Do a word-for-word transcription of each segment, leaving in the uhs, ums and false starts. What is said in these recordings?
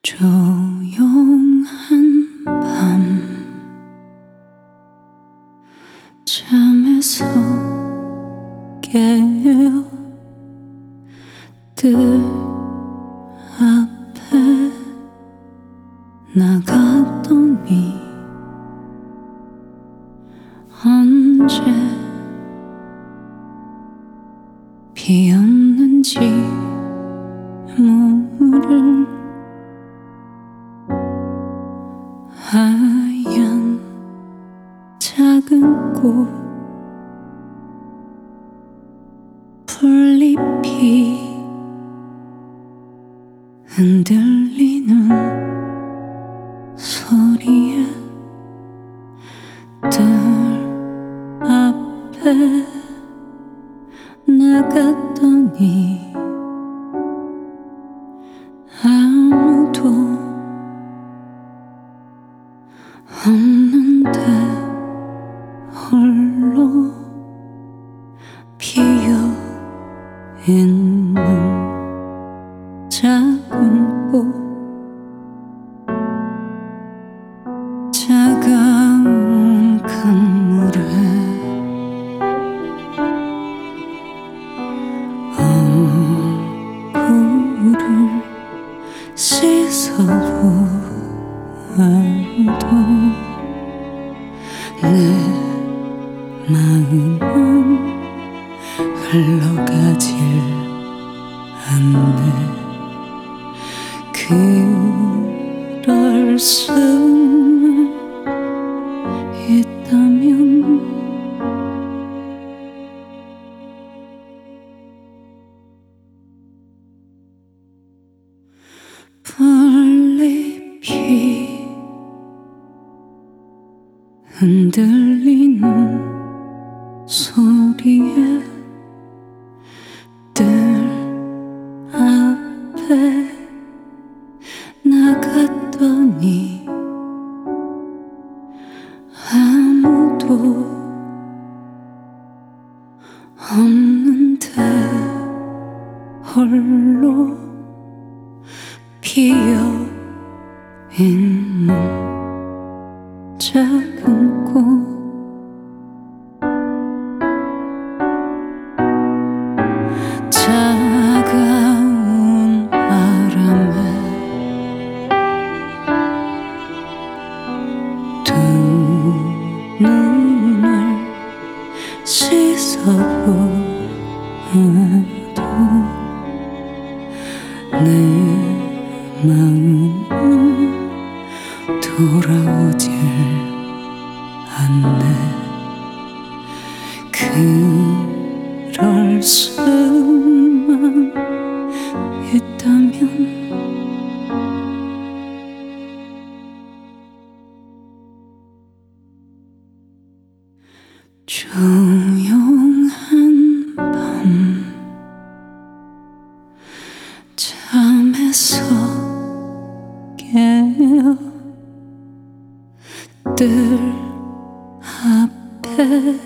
조용한 밤 잠에서 깨어 뜰 앞에 나갔더니 언제 비었는지 모를 하얀 작은 꽃 풀잎이 흔들리는 소리에 뜰 앞에 나갔더니 아무도 없는데 홀로 피어있는 작은 꽃 차가운 강물에 얼굴을 씻어보아도 내 마음은 흘러가질 않네. 그럴 수는 있다면 풀잎이 흔들리는 소리에 뜰 앞에 나갔더니 아무도 없는데 홀로 피어있는 작은 꽃 차가운 바람에 두 눈을 씻어보아도 내 마음은 돌아오질 않네. 그럴 수만 있다면 조용한 밤 잠에서 깨어 뜰 앞에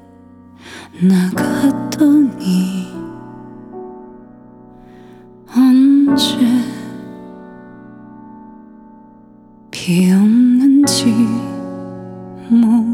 나갔더니 언제 비었는지 모르